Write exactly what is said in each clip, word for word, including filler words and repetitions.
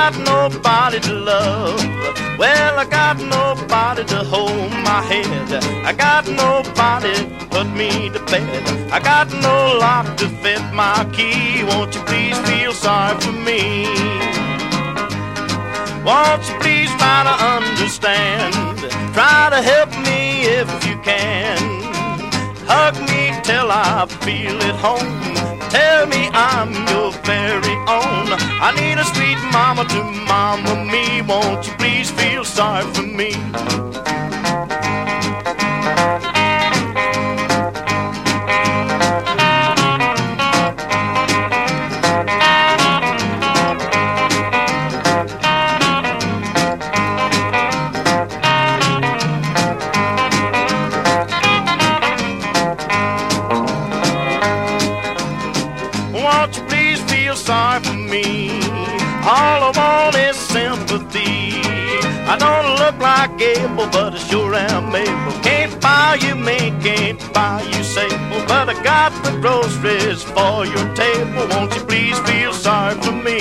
got nobody to love. Well, I got nobody to hold my head. I got nobody to put me to bed. I got no lock to fit my key. Won't you please feel sorry for me? Won't you please try to understand? Try to help me if you can. Hug me till I feel at home. Tell me I'm your very own. I need a sweet mama to mama me. Won't you please feel sorry for me? Won't you please feel sorry for me? All I want is sympathy. I don't look like Abel, but I sure am able. Can't buy you mink, can't buy you sable, but I got the groceries for your table. Won't you please feel sorry for me?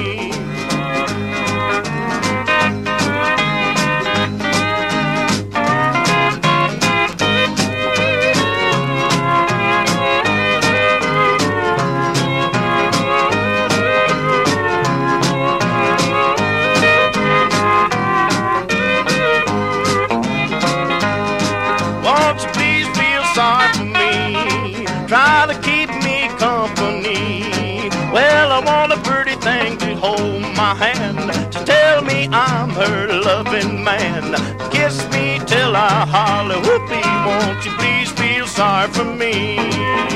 Won't you please feel sorry for me? Try to keep me company. Well, I want a pretty thing to hold my hand, to tell me I'm her loving man. Kiss me till I holler whoopee. Won't you please feel sorry for me?